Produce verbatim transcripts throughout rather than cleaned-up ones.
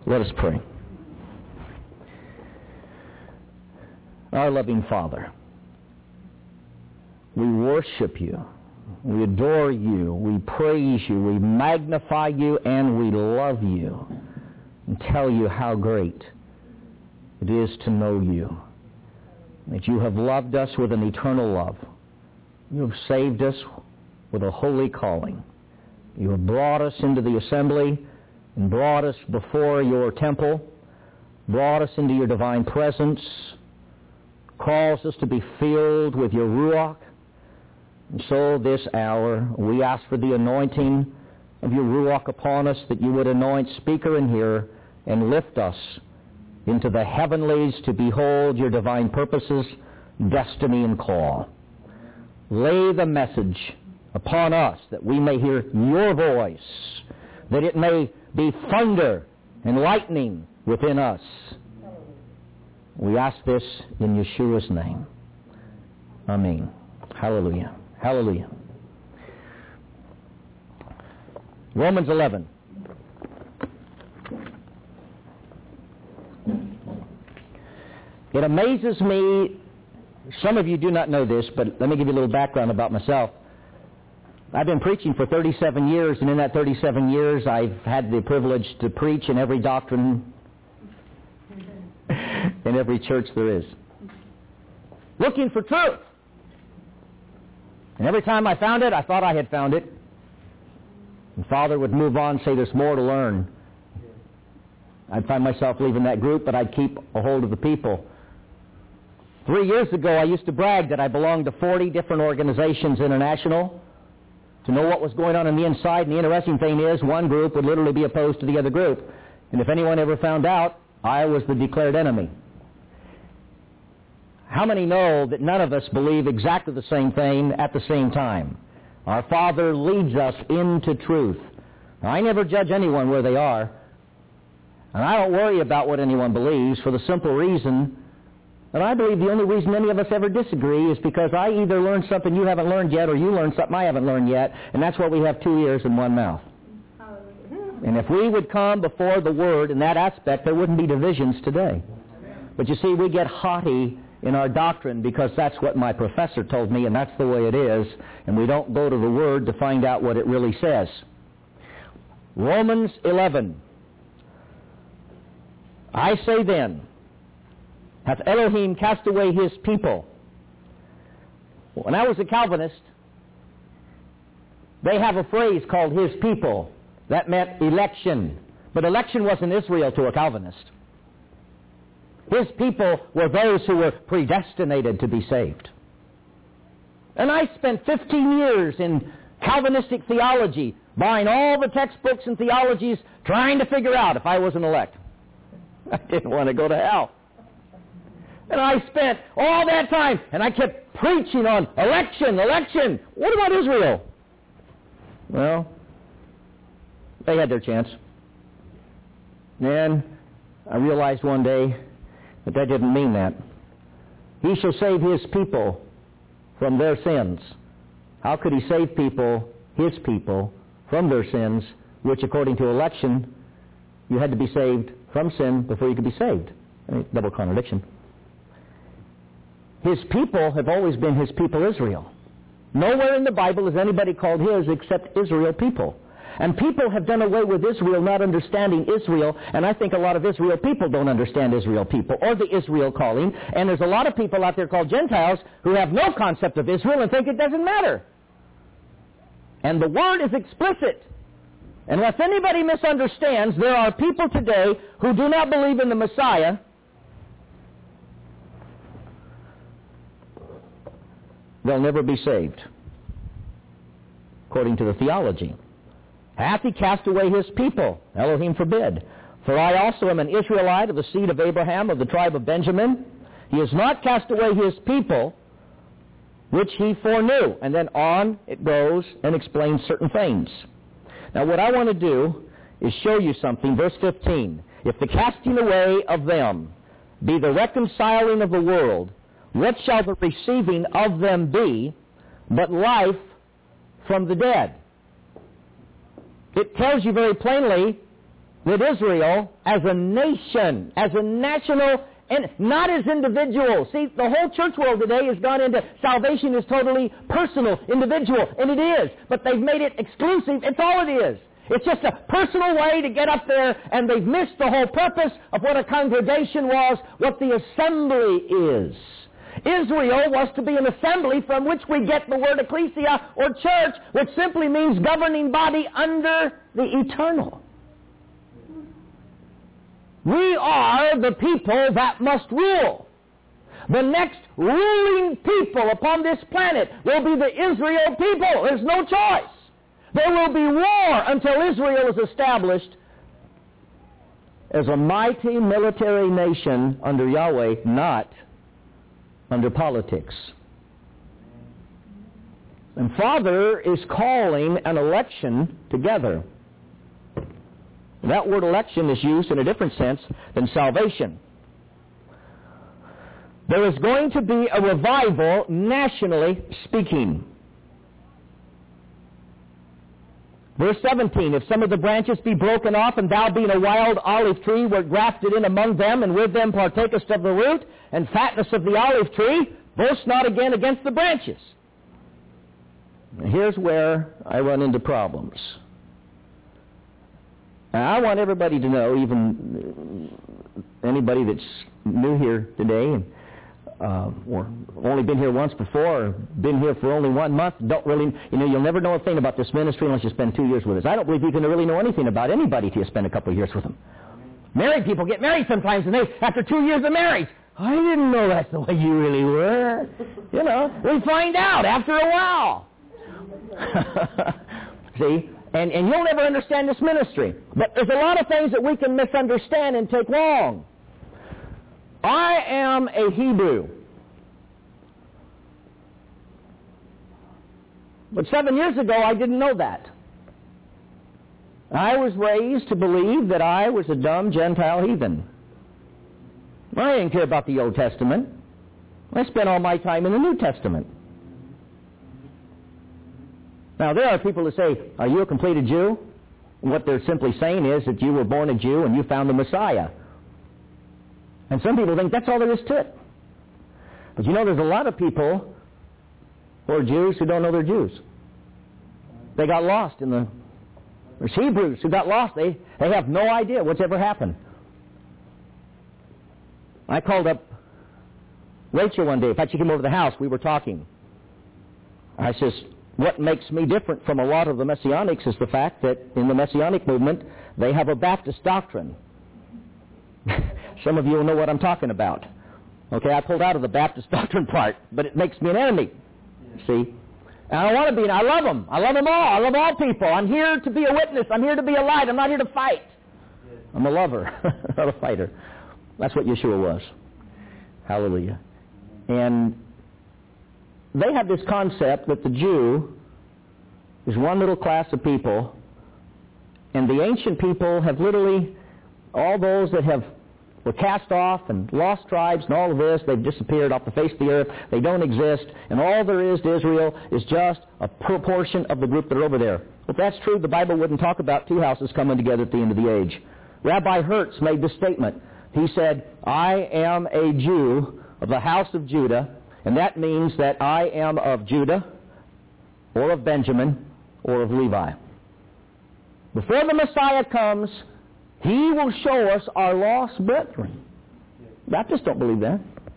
Let us pray. Our loving Father, we worship you, we adore you, we praise you, we magnify you, and we love you, and tell you how great it is to know you, that you have loved us with an eternal love. You have saved us with a holy calling. You have brought us into the assembly and brought us before your temple, brought us into your divine presence, caused us to be filled with your Ruach. And so this hour we ask for the anointing of your Ruach upon us, that you would anoint speaker and hearer and lift us into the heavenlies to behold your divine purposes, destiny, and call. Lay the message upon us that we may hear your voice, that it may be thunder and lightning within us. We ask this in Yeshua's name. Amen. Hallelujah. Hallelujah. Romans eleven. It amazes me, some of you do not know this, but let me give you a little background about myself. I've been preaching for thirty-seven years, and in that thirty-seven years, I've had the privilege to preach in every doctrine in every church there is, looking for truth. And every time I found it, I thought I had found it. And Father would move on and say, there's more to learn. I'd find myself leaving that group, but I'd keep a hold of the people. Three years ago, I used to brag that I belonged to forty different organizations international, to know what was going on on the inside. And the interesting thing is, one group would literally be opposed to the other group. And if anyone ever found out, I was the declared enemy. How many know that none of us believe exactly the same thing at the same time? Our Father leads us into truth. Now, I never judge anyone where they are. And I don't worry about what anyone believes for the simple reason that I believe the only reason any of us ever disagree is because I either learned something you haven't learned yet, or you learned something I haven't learned yet, and that's why we have two ears and one mouth. And if we would come before the Word in that aspect, there wouldn't be divisions today. But you see, we get haughty in our doctrine because that's what my professor told me, and that's the way it is, and we don't go to the Word to find out what it really says. Romans eleven. I say then, hath Elohim cast away his people? When I was a Calvinist, they have a phrase called his people. That meant election. But election wasn't Israel to a Calvinist. His people were those who were predestinated to be saved. And I spent fifteen years in Calvinistic theology, buying all the textbooks and theologies, trying to figure out if I was an elect. I didn't want to go to hell. And I spent all that time, and I kept preaching on election, election. What about Israel? Well, they had their chance. And I realized one day that that didn't mean that. He shall save his people from their sins. How could he save people, his people, from their sins, which according to election, you had to be saved from sin before you could be saved? I mean, double contradiction. His people have always been his people Israel. Nowhere in the Bible is anybody called his except Israel people. And people have done away with Israel not understanding Israel, and I think a lot of Israel people don't understand Israel people or the Israel calling, and there's a lot of people out there called Gentiles who have no concept of Israel and think it doesn't matter. And the word is explicit. Unless anybody misunderstands, there are people today who do not believe in the Messiah, they'll never be saved, according to the theology. Hath he cast away his people? Elohim forbid. For I also am an Israelite of the seed of Abraham, of the tribe of Benjamin. He has not cast away his people, which he foreknew. And then on it goes and explains certain things. Now what I want to do is show you something. Verse fifteen. If the casting away of them be the reconciling of the world, what shall the receiving of them be but life from the dead? It tells you very plainly that Israel, as a nation, as a national, and not as individuals. See, the whole church world today has gone into salvation is totally personal, individual, and it is. But they've made it exclusive. It's all it is. It's just a personal way to get up there, and they've missed the whole purpose of what a congregation was, what the assembly is. Israel was to be an assembly from which we get the word ecclesia or church, which simply means governing body under the eternal. We are the people that must rule. The next ruling people upon this planet will be the Israel people. There's no choice. There will be war until Israel is established as a mighty military nation under Yahweh, not under politics. And Father is calling an election together. That word election is used in a different sense than salvation. There is going to be a revival, nationally speaking. Verse seventeen, if some of the branches be broken off, and thou being a wild olive tree wert grafted in among them, and with them partakest of the root and fatness of the olive tree, boast not again against the branches. Now, here's where I run into problems. Now, I want everybody to know, even anybody that's new here today, and uh, or only been here once before, or been here for only one month, don't really, you know, you'll never know a thing about this ministry unless you spend two years with us. I don't believe you can really know anything about anybody till you spend a couple of years with them. Married people get married sometimes, and they, after two years of marriage, I didn't know that's the way you really were. You know, we find out after a while. See? And, and you'll never understand this ministry. But there's a lot of things that we can misunderstand and take wrong. I am a Hebrew. But seven years ago, I didn't know that. I was raised to believe that I was a dumb Gentile heathen. I didn't care about the Old Testament. I spent all my time in the New Testament. Now, there are people who say, are you a completed Jew? What they're simply saying is that you were born a Jew and you found the Messiah. And some people think that's all there is to it. But you know, there's a lot of people who are Jews who don't know they're Jews. They got lost in the... There's Hebrews who got lost. They, they have no idea what's ever happened. I called up Rachel one day. In fact, she came over to the house. We were talking. I says, what makes me different from a lot of the Messianics is the fact that in the Messianic movement, they have a Baptist doctrine. Some of you will know what I'm talking about. Okay, I pulled out of the Baptist doctrine part, but it makes me an enemy. See? And I want to be, and I love them. I love them all. I love all people. I'm here to be a witness. I'm here to be a light. I'm not here to fight. I'm a lover, not a fighter. That's what Yeshua was. Hallelujah. And they have this concept that the Jew is one little class of people, and the ancient people have literally, all those that have were cast off and lost tribes and all of this, they've disappeared off the face of the earth. They don't exist, and all there is to Israel is just a proportion of the group that are over there. If that's true, the Bible wouldn't talk about two houses coming together at the end of the age. Rabbi Hertz made this statement. He said, I am a Jew of the house of Judah, and that means that I am of Judah, or of Benjamin, or of Levi. Before the Messiah comes, He will show us our lost brethren. Baptists don't believe that.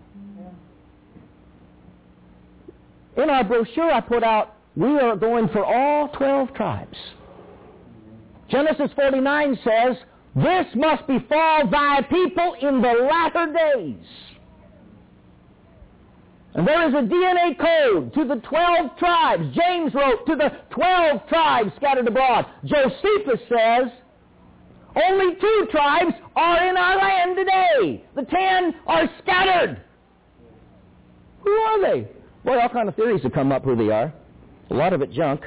In our brochure I put out, we are going for all twelve tribes. Genesis forty-nine says, this must befall thy people in the latter days. And there is a D N A code to the twelve tribes. James wrote to the twelve tribes scattered abroad. Josephus says, only two tribes are in our land today. The ten are scattered. Who are they? Well, all kind of theories have come up who they are. A lot of it junk.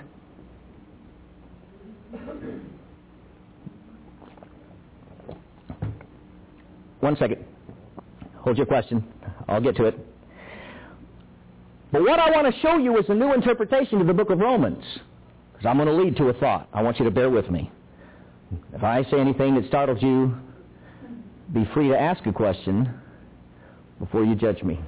One second. Hold your question. I'll get to it. But what I want to show you is a new interpretation of the book of Romans. Because I'm going to lead to a thought. I want you to bear with me. If I say anything that startles you, be free to ask a question before you judge me.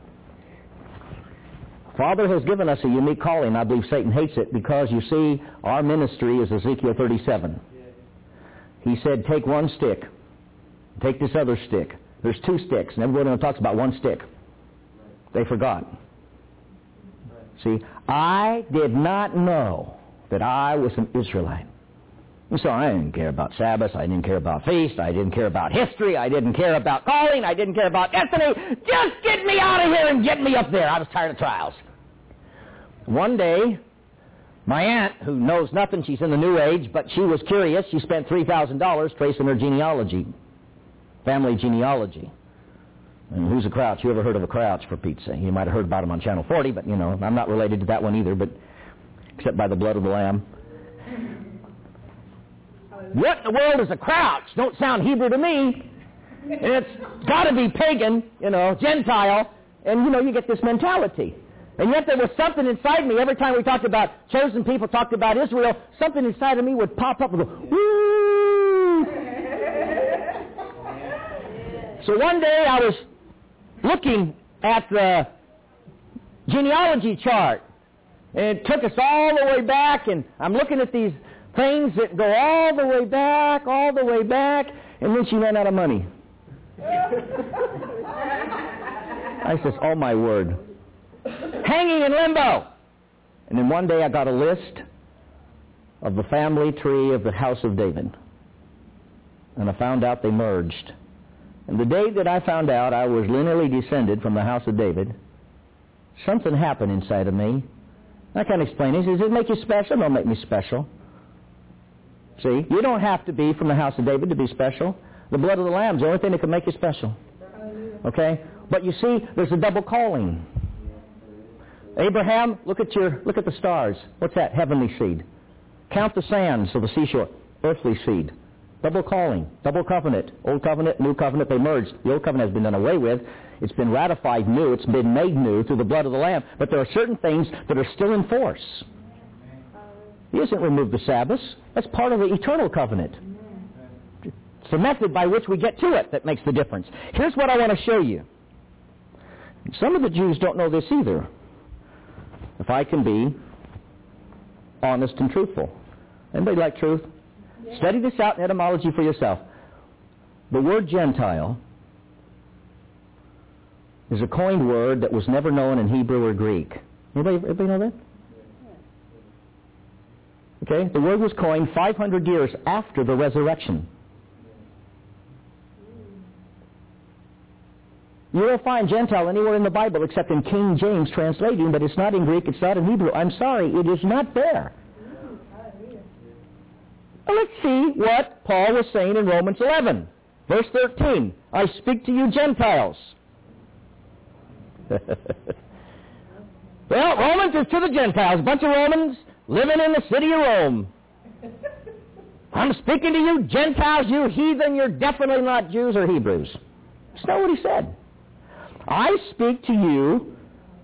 Father has given us a unique calling. I believe Satan hates it because, you see, our ministry is Ezekiel thirty-seven. He said, take one stick. Take this other stick. There's two sticks, and everyone talks about one stick. They forgot. See, I did not know that I was an Israelite. And so I didn't care about Sabbath, I didn't care about feast, I didn't care about history, I didn't care about calling, I didn't care about destiny. Just get me out of here and get me up there. I was tired of trials. One day, my aunt, who knows nothing, she's in the New Age, but she was curious. She spent three thousand dollars tracing her genealogy, family genealogy. And who's a Crouch? You ever heard of a Crouch, for Pete's sake? You might have heard about him on Channel forty, but, you know, I'm not related to that one either, but except by the blood of the Lamb. What in the world is a Crouch? Don't sound Hebrew to me. And it's got to be pagan, you know, Gentile, and, you know, you get this mentality. And yet there was something inside me. Every time we talked about chosen people, talked about Israel, something inside of me would pop up and go, woo! So one day I was looking at the genealogy chart, and it took us all the way back, and I'm looking at these things that go all the way back, all the way back, and then she ran out of money. I says, oh my word. Hanging in limbo. And then one day I got a list of the family tree of the house of David. And I found out they merged. And the day that I found out I was lineally descended from the house of David, something happened inside of me. I can't explain it. He says, does it make you special? Don't make me special. See, you don't have to be from the house of David to be special. The blood of the Lamb is the only thing that can make you special. Okay? But you see, there's a double calling. Abraham, look at your look at the stars. What's that? Heavenly seed. Count the sands of the seashore. Earthly seed. Double calling. Double covenant. Old covenant, new covenant, they merged. The old covenant has been done away with. It's been ratified new. It's been made new through the blood of the Lamb. But there are certain things that are still in force. He hasn't removed the Sabbath. That's part of the eternal covenant. It's the method by which we get to it that makes the difference. Here's what I want to show you. Some of the Jews don't know this either. If I can be honest and truthful. Anybody like truth? Yeah. Study this out in etymology for yourself. The word Gentile is a coined word that was never known in Hebrew or Greek. Anybody, anybody know that? Okay, the word was coined five hundred years after the resurrection. You won't find Gentile anywhere in the Bible except in King James translating, but it's not in Greek, it's not in Hebrew. I'm sorry, it is not there. Well, let's see what Paul was saying in Romans eleven, verse thirteen. I speak to you Gentiles. Well, Romans is to the Gentiles. A bunch of Romans living in the city of Rome. I'm speaking to you Gentiles, you heathen. You're definitely not Jews or Hebrews. That's not what he said. I speak to you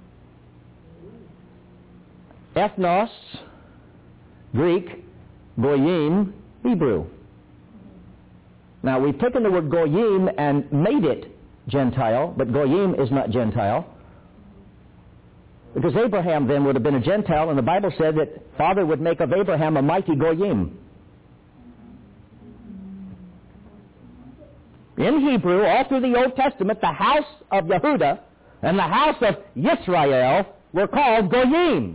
ethnos, Greek, goyim, Hebrew. Now, we've taken the word goyim and made it Gentile, but goyim is not Gentile. Because Abraham then would have been a Gentile, and the Bible said that Father would make of Abraham a mighty goyim. In Hebrew, all through the Old Testament, the house of Yehudah and the house of Yisrael were called goyim.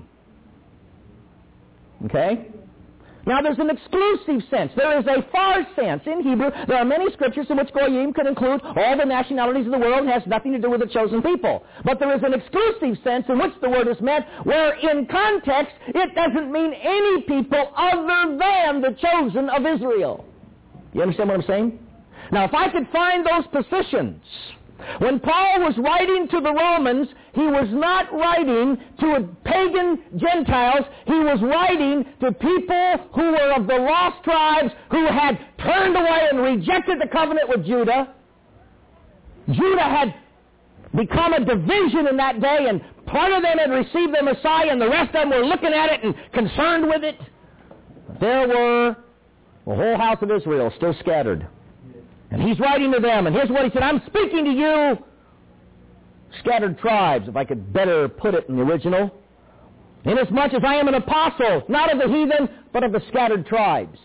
Okay? Now, there's an exclusive sense. There is a far sense. In Hebrew, there are many scriptures in which goyim can include all the nationalities of the world and has nothing to do with the chosen people. But there is an exclusive sense in which the word is meant, where in context, it doesn't mean any people other than the chosen of Israel. You understand what I'm saying? Now, if I could find those positions, when Paul was writing to the Romans, he was not writing to pagan Gentiles. He was writing to people who were of the lost tribes, who had turned away and rejected the covenant with Judah. Judah had become a division in that day, and part of them had received the Messiah, and the rest of them were looking at it and concerned with it. There were The whole house of Israel still scattered. And he's writing to them, and here's what he said, I'm speaking to you, scattered tribes, if I could better put it in the original. Inasmuch as I am an apostle, not of the heathen, but of the scattered tribes.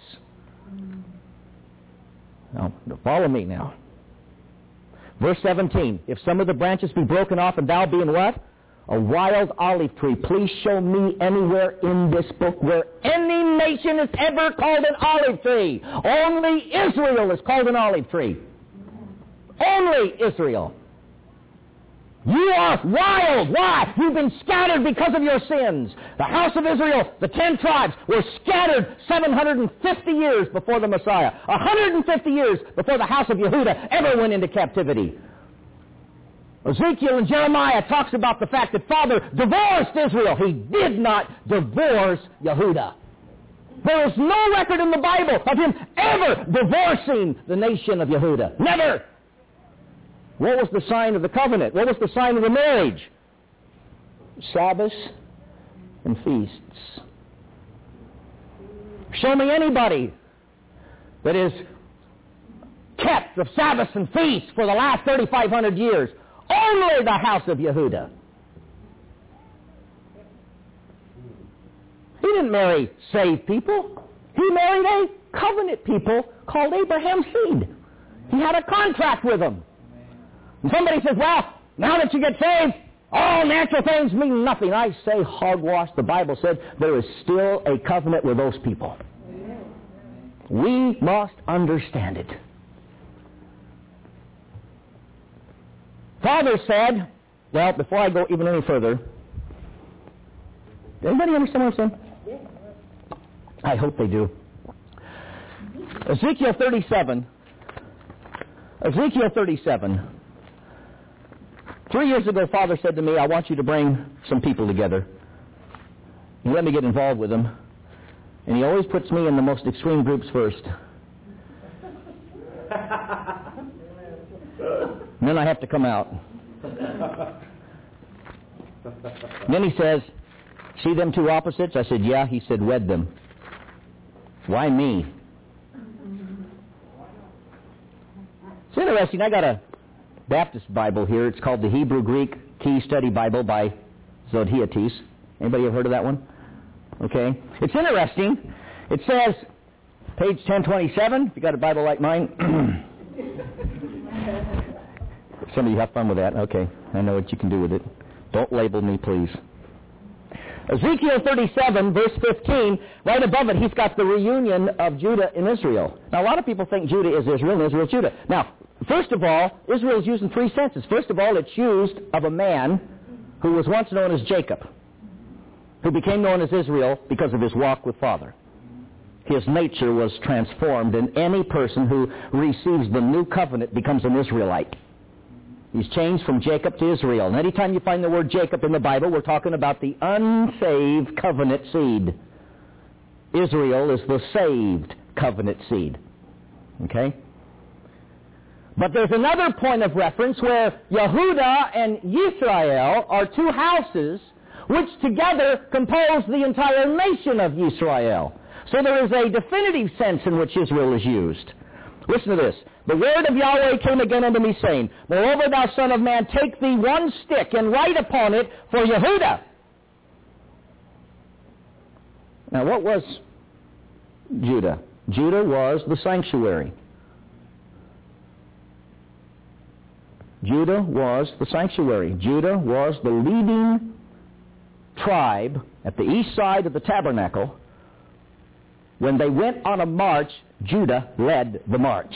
Now, follow me now. Verse seventeen, if some of the branches be broken off and thou be in what? A wild olive tree. Please show me anywhere in this book where any nation is ever called an olive tree. Only Israel is called an olive tree. Only Israel. You are wild. Why? You've been scattered because of your sins. The house of Israel, the ten tribes, were scattered seven hundred fifty years before the Messiah. one hundred fifty years before the house of Yehuda ever went into captivity. Ezekiel and Jeremiah talks about the fact that Father divorced Israel. He did not divorce Yehuda. There is no record in the Bible of him ever divorcing the nation of Yehuda. Never. What was the sign of the covenant? What was the sign of the marriage? Sabbaths and feasts. Show me anybody that is kept the Sabbaths and feasts for the last thirty-five hundred years. Only the house of Yehuda. He didn't marry saved people. He married a covenant people called Abraham's seed. He had a contract with them. And somebody says, well, now that you get saved, all natural things mean nothing. I say hogwash. The Bible said there is still a covenant with those people. We must understand it. Father said, well, before I go even any further, does anybody understand what I'm saying? I hope they do. Ezekiel thirty-seven. Ezekiel thirty-seven. Three years ago, Father said to me, I want you to bring some people together. He let me get involved with them. And he always puts me in the most extreme groups first. And then I have to come out. And then he says, see them two opposites? I said, yeah. He said, wed them. Why me? It's interesting. I got a Baptist Bible here. It's called the Hebrew Greek Key Study Bible by Zodhiates. Anybody ever heard of that one? Okay. It's interesting. It says, page ten twenty-seven, if you got a Bible like mine. Some of you have fun with that. Okay. I know what you can do with it. Don't label me, please. Ezekiel thirty-seven, verse fifteen, right above it, he's got the reunion of Judah and Israel. Now, a lot of people think Judah is Israel and Israel is Judah. Now, first of all, Israel is used in three senses. First of all, it's used of a man who was once known as Jacob, who became known as Israel because of his walk with Father. His nature was transformed, and any person who receives the new covenant becomes an Israelite. He's changed from Jacob to Israel. And anytime you find the word Jacob in the Bible, we're talking about the unsaved covenant seed. Israel is the saved covenant seed. Okay? But there's another point of reference where Yehuda and Yisrael are two houses which together compose the entire nation of Yisrael. So there is a definitive sense in which Israel is used. Listen to this. The word of Yahweh came again unto me, saying, moreover, thou son of man, take thee one stick and write upon it for Yehuda. Now, what was Judah? Judah was the sanctuary. Judah was the sanctuary. Judah was the leading tribe at the east side of the tabernacle. When they went on a march, Judah led the march.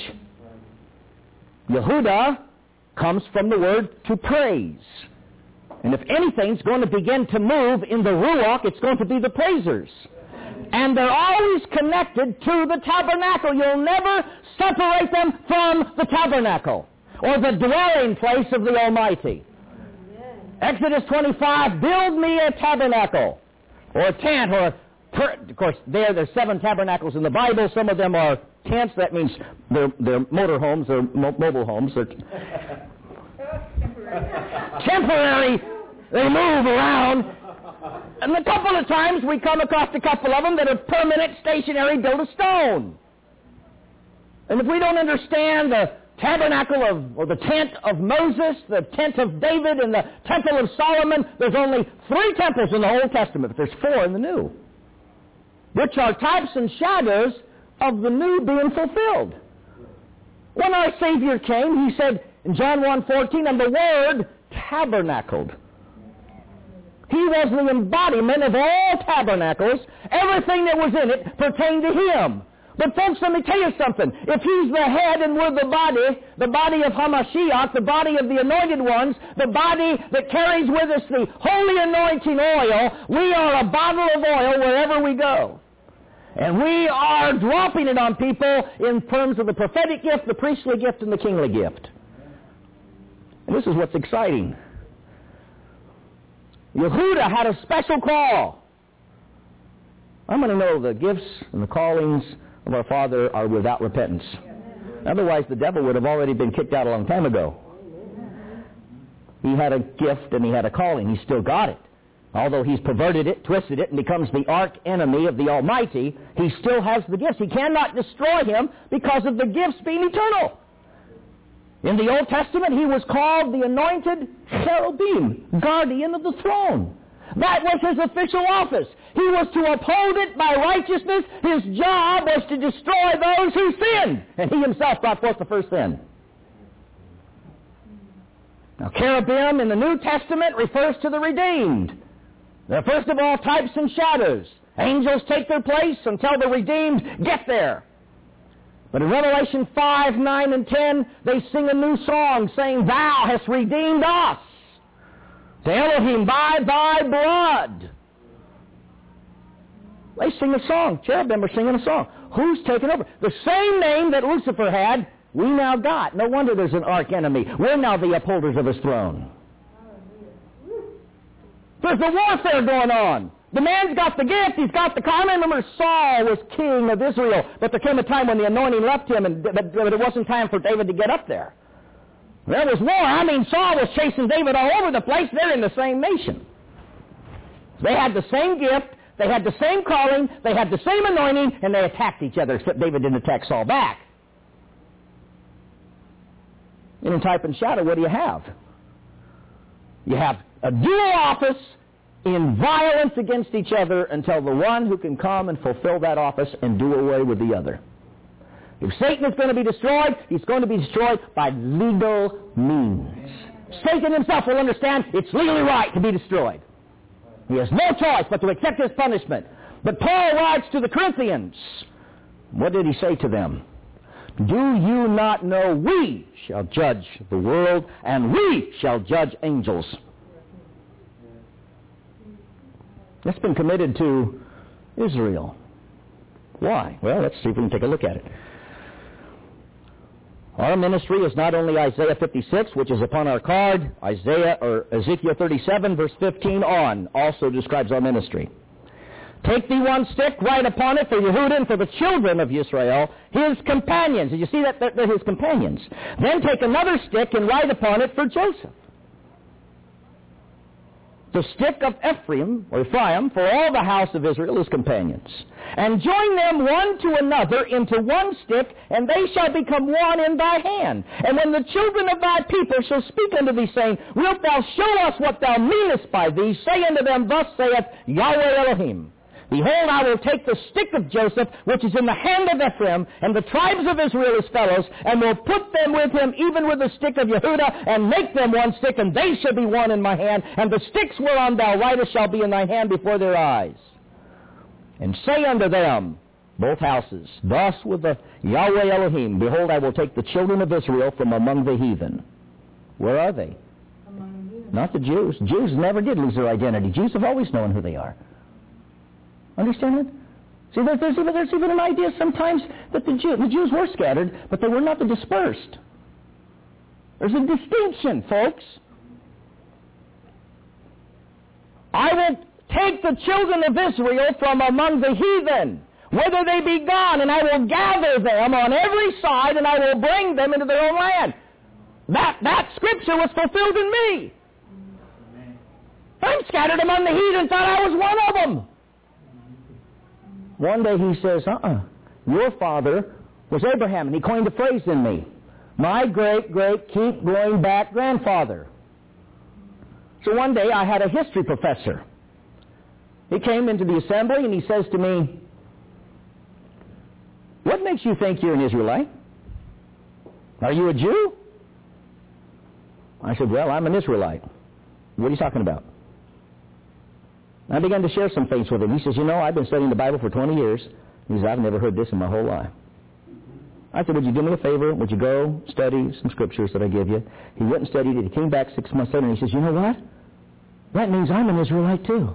Yehuda comes from the word to praise. And if anything's going to begin to move in the Ruach, it's going to be the praisers. And they're always connected to the tabernacle. You'll never separate them from the tabernacle or the dwelling place of the Almighty. Exodus twenty-five, build me a tabernacle or a tent or a Of course, there, there's seven tabernacles in the Bible. Some of them are tents. That means they're, they're motor homes. They're mo- mobile homes. They're temporary. They move around. And a couple of times we come across a couple of them that are permanent, stationary, built of stone. And if we don't understand the tabernacle of, or the tent of Moses, the tent of David, and the temple of Solomon, there's only three temples in the Old Testament, but there's four in the New, which are types and shadows of the new being fulfilled. When our Savior came, he said in John one fourteen, and the Word tabernacled. He was the embodiment of all tabernacles. Everything that was in it pertained to Him. But folks, let me tell you something. If He's the head and we're the body, the body of Hamashiach, the body of the anointed ones, the body that carries with us the holy anointing oil, we are a bottle of oil wherever we go. And we are dropping it on people in terms of the prophetic gift, the priestly gift, and the kingly gift. And this is what's exciting. Yehuda had a special call. I'm going to know the gifts and the callings of our Father are without repentance. Otherwise, the devil would have already been kicked out a long time ago. He had a gift and he had a calling. He still got it. Although he's perverted it, twisted it, and becomes the arch enemy of the Almighty, he still has the gifts. He cannot destroy him because of the gifts being eternal. In the Old Testament, he was called the anointed cherubim, guardian of the throne. That was his official office. He was to uphold it by righteousness. His job was to destroy those who sinned. And he himself brought forth the first sin. Now, cherubim in the New Testament refers to the redeemed. They're first of all types and shadows. Angels take their place until the redeemed get there. But in Revelation five, nine, and ten, they sing a new song saying, Thou hast redeemed us to Elohim by Thy blood. They sing a song. Cherubim are singing a song. Who's taken over? The same name that Lucifer had, we now got. No wonder there's an arch-enemy. We're now the upholders of his throne. There's a warfare going on. The man's got the gift. He's got the... I remember Saul was king of Israel, but there came a time when the anointing left him, and but it wasn't time for David to get up there. There was war. I mean, Saul was chasing David all over the place. They're in the same nation. They had the same gift. They had the same calling. They had the same anointing, and they attacked each other, except David didn't attack Saul back. And in type and shadow, what do you have? You have a dual office in violence against each other until the one who can come and fulfill that office and do away with the other. If Satan is going to be destroyed, he's going to be destroyed by legal means. Satan himself will understand it's legally right to be destroyed. He has no choice but to accept his punishment. But Paul writes to the Corinthians, what did he say to them? Do you not know we shall judge the world, and we shall judge angels? That's been committed to Israel. Why? Well, let's see if we can take a look at it. Our ministry is not only Isaiah fifty-six, which is upon our card. Isaiah or Ezekiel thirty-seven, verse fifteen on, also describes our ministry. Take thee one stick, write upon it for Yehuda and for the children of Israel, his companions. Did you see that? They're his companions. Then take another stick and write upon it for Joseph. The stick of Ephraim, or Ephraim, for all the house of Israel, his companions. And join them one to another into one stick, and they shall become one in thy hand. And when the children of thy people shall speak unto thee, saying, Wilt thou show us what thou meanest by these? Say unto them, Thus saith Yahweh Elohim. Behold, I will take the stick of Joseph, which is in the hand of Ephraim, and the tribes of Israel his fellows, and will put them with him, even with the stick of Yehuda, and make them one stick, and they shall be one in my hand, and the sticks whereon thou writest shall be in thy hand before their eyes. And say unto them, both houses, thus with the Yahweh Elohim, Behold, I will take the children of Israel from among the heathen. Where are they? Among the heathen. Not the Jews. Jews never did lose their identity. Jews have always known who they are. Understand it? See, there's, there's, even, there's even an idea sometimes that the, Jew, the Jews were scattered, but they were not the dispersed. There's a distinction, folks. I will take the children of Israel from among the heathen, whether they be gone, and I will gather them on every side, and I will bring them into their own land. That, that scripture was fulfilled in me. I'm scattered among the heathen, thought I was one of them. One day he says, uh-uh, your father was Abraham, and he coined a phrase in me. My great, great, keep going back grandfather. So one day I had a history professor. He came into the assembly and he says to me, what makes you think you're an Israelite? Are you a Jew? I said, well, I'm an Israelite. What are you talking about? I began to share some things with him. He says, you know, I've been studying the Bible for twenty years. He says, I've never heard this in my whole life. I said, would you do me a favor? Would you go study some scriptures that I give you? He went and studied it. He came back six months later and he says, you know what? That means I'm an Israelite too.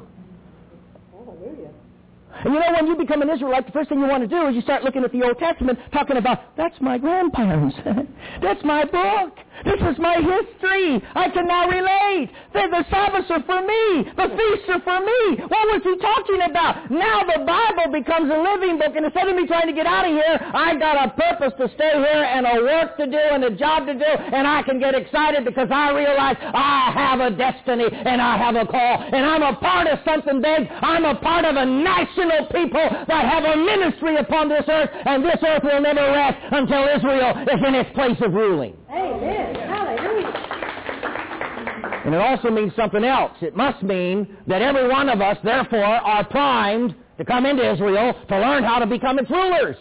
And you know, when you become an Israelite, the first thing you want to do is you start looking at the Old Testament, talking about, that's my grandparents. That's my book. This is my history. I can now relate. The, the Sabbaths are for me. The feasts are for me. What was he talking about? Now the Bible becomes a living book, and instead of me trying to get out of here, I got a purpose to stay here and a work to do and a job to do, and I can get excited because I realize I have a destiny and I have a call, and I'm a part of something big. I'm a part of a national people that have a ministry upon this earth, and this earth will never rest until Israel is in its place of ruling. Amen. Hallelujah. And it also means something else. It must mean that every one of us, therefore, are primed to come into Israel to learn how to become its rulers.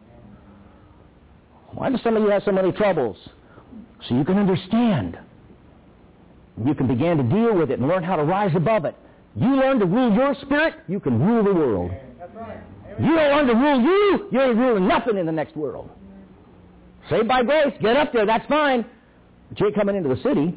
Why do some of you have so many troubles? So you can understand. You can begin to deal with it and learn how to rise above it. You learn to rule your spirit, you can rule the world. That's right. You don't learn to rule you, you ain't ruling nothing in the next world. Saved by grace, get up there, that's fine. But you ain't coming into the city.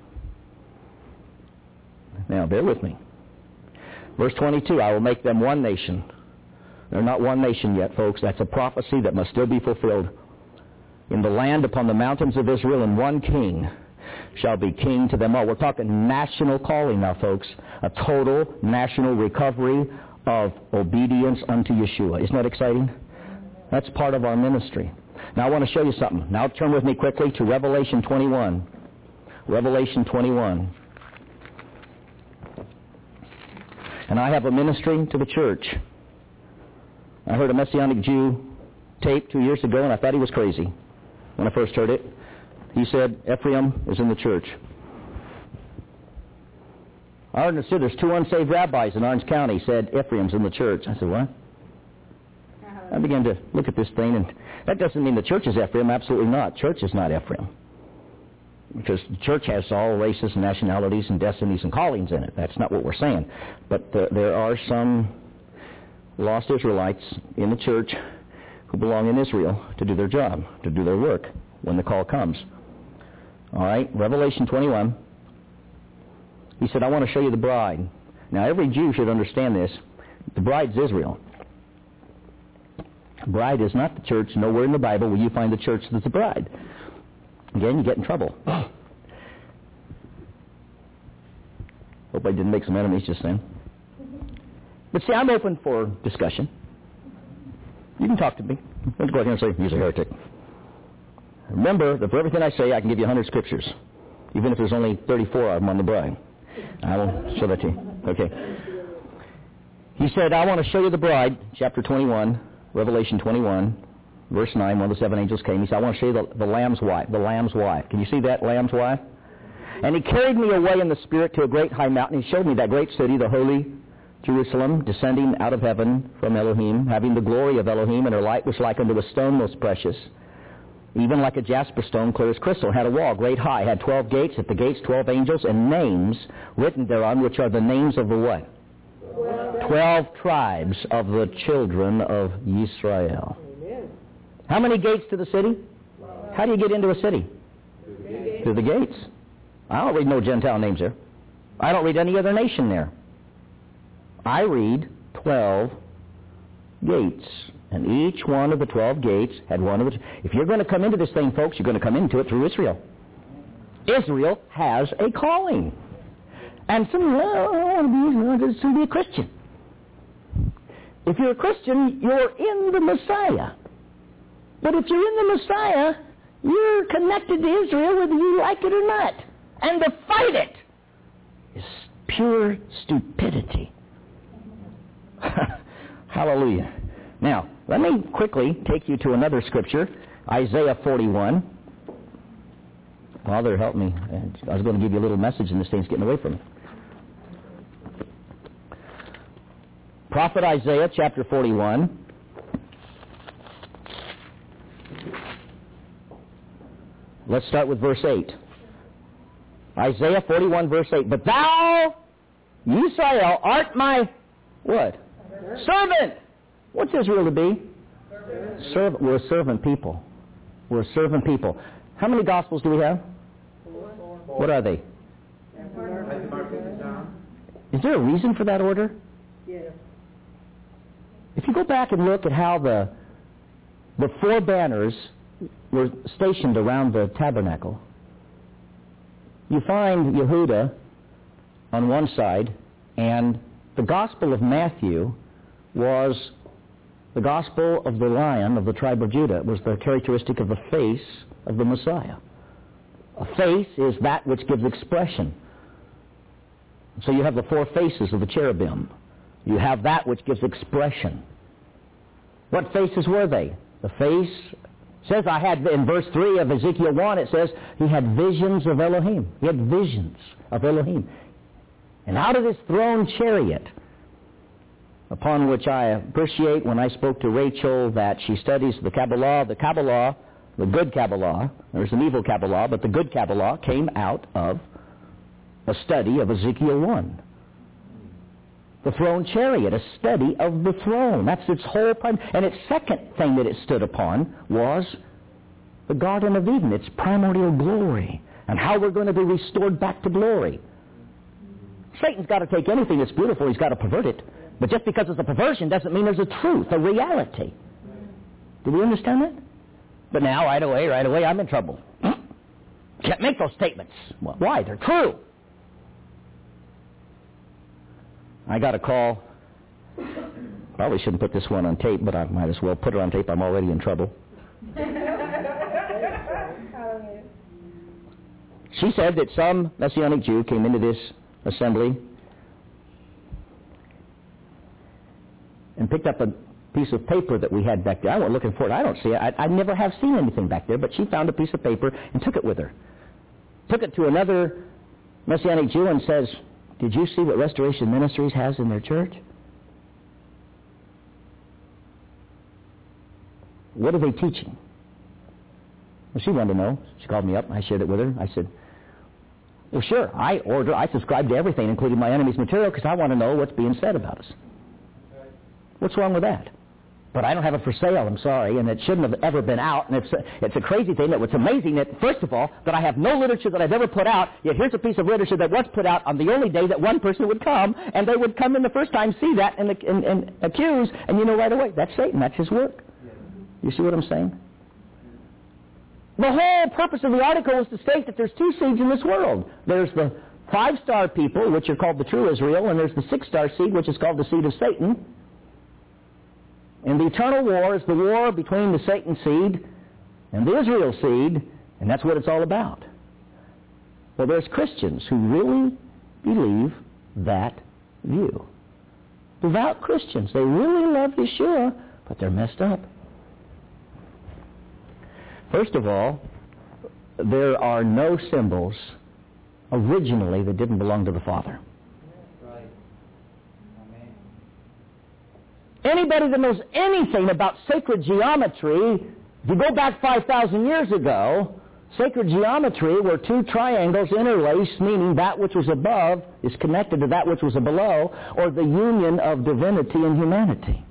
Now, bear with me. Verse twenty-two, I will make them one nation. They're not one nation yet, folks. That's a prophecy that must still be fulfilled. In the land upon the mountains of Israel, and one king shall be king to them all. We're talking national calling now, folks. A total national recovery of obedience unto Yeshua. Isn't that exciting? That's part of our ministry. Now I want to show you something. Now turn with me quickly to Revelation twenty-one. Revelation twenty-one. And I have a ministry to the church. I heard a Messianic Jew tape two years ago, and I thought he was crazy when I first heard it. He said, Ephraim is in the church. I understood there's two unsaved rabbis in Orange County said Ephraim's in the church. I said, what? I began to look at this thing, and that doesn't mean the church is Ephraim. Absolutely not. Church is not Ephraim. Because the church has all races and nationalities and destinies and callings in it. That's not what we're saying. But uh, there are some lost Israelites in the church who belong in Israel to do their job, to do their work when the call comes. All right, Revelation twenty-one. He said, I want to show you the bride. Now, every Jew should understand this. The bride's Israel. The bride is not the church. Nowhere in the Bible will you find the church that's the bride. Again, you get in trouble. Hope I didn't make some enemies just then. But see, I'm open for discussion. You can talk to me. Don't go out here and say, he's a heretic. Remember that for everything I say, I can give you one hundred scriptures, even if there's only thirty-four of them on the bride. I will show that to you. Okay. He said, I want to show you the bride, chapter twenty-one, Revelation twenty-one, verse nine, one of the seven angels came. He said, I want to show you the, the Lamb's wife, the Lamb's wife. Can you see that, Lamb's wife? And he carried me away in the Spirit to a great high mountain. He showed me that great city, the holy Jerusalem, descending out of heaven from Elohim, having the glory of Elohim, and her light was like unto a stone most precious, even like a jasper stone, clear as crystal. Had a wall great high, had twelve gates, at the gates twelve angels, and names written thereon, which are the names of the what? Twelve, twelve tribes of the children of Israel. Amen. How many gates to the city? Twelve. How do you get into a city? Through the gates. Through the gates. I don't read no Gentile names there. I don't read any other nation there. I read twelve gates. And each one of the twelve gates had one of the... If you're going to come into this thing, folks, you're going to come into it through Israel. Israel has a calling. And some, well, I want to be, to be a Christian. If you're a Christian, you're in the Messiah. But if you're in the Messiah, you're connected to Israel whether you like it or not. And to fight it is pure stupidity. Hallelujah. Now, Let me quickly take you to another scripture, Isaiah forty-one. Father, help me. I was going to give you a little message and this thing's getting away from me. Prophet Isaiah chapter forty-one. Let's start with verse eight. Isaiah forty-one, verse eight. But thou, Yisrael, art my, what? Servant. Servant. What's Israel to be? Servant. Servant. We're a servant people. We're a servant people. How many Gospels do we have? Four. What are they? Is there a reason for that order? Yes. If you go back and look at how the the four banners were stationed around the tabernacle, you find Yehuda on one side, and the Gospel of Matthew was the Gospel of the Lion of the tribe of Judah. It was the characteristic of the face of the Messiah. A face is that which gives expression. So you have the four faces of the cherubim. You have that which gives expression. What faces were they? The face says, I had, in verse three of Ezekiel one, it says, he had visions of Elohim. He had visions of Elohim. And out of this throne chariot, upon which I appreciate when I spoke to Rachel that she studies the Kabbalah, the Kabbalah, the good Kabbalah, there's an evil Kabbalah, but the good Kabbalah came out of a study of Ezekiel one. The throne chariot, a study of the throne. That's its whole prime. And its second thing that it stood upon was the Garden of Eden, its primordial glory, and how we're going to be restored back to glory. Satan's got to take anything that's beautiful, he's got to pervert it. But just because it's a perversion doesn't mean there's a truth, a reality. Do we understand that? But now, right away, right away, I'm in trouble. Can't make those statements. Well, why? They're true. I got a call. Probably shouldn't put this one on tape, but I might as well put it on tape. I'm already in trouble. She said that some Messianic Jew came into this assembly and picked up a piece of paper that we had back there. I went looking for it. I don't see it. I, I never have seen anything back there, but she found a piece of paper and took it with her. Took it to another Messianic Jew and says, did you see what Restoration Ministries has in their church? What are they teaching? Well, she wanted to know. She called me up. I shared it with her. I said, well, sure. I order, I subscribe to everything, including my enemy's material, because I want to know what's being said about us. What's wrong with that? But I don't have it for sale, I'm sorry, and it shouldn't have ever been out. And it's a, it's a crazy thing. That what's amazing that, first of all, that I have no literature that I've ever put out, yet here's a piece of literature that was put out on the only day that one person would come, and they would come in the first time, see that, and, and, and accuse, and you know right away, that's Satan, that's his work. You see what I'm saying? The whole purpose of the article is to state that there's two seeds in this world. There's the five-star people, which are called the true Israel, and there's the six-star seed, which is called the seed of Satan. And the eternal war is the war between the Satan seed and the Israel seed, and that's what it's all about. Well, there's Christians who really believe that view. Devout Christians. They really love Yeshua, but they're messed up. First of all, there are no symbols originally that didn't belong to the Father. Anybody that knows anything about sacred geometry, if you go back five thousand years ago, sacred geometry were two triangles interlaced, meaning that which was above is connected to that which was below, or the union of divinity and humanity.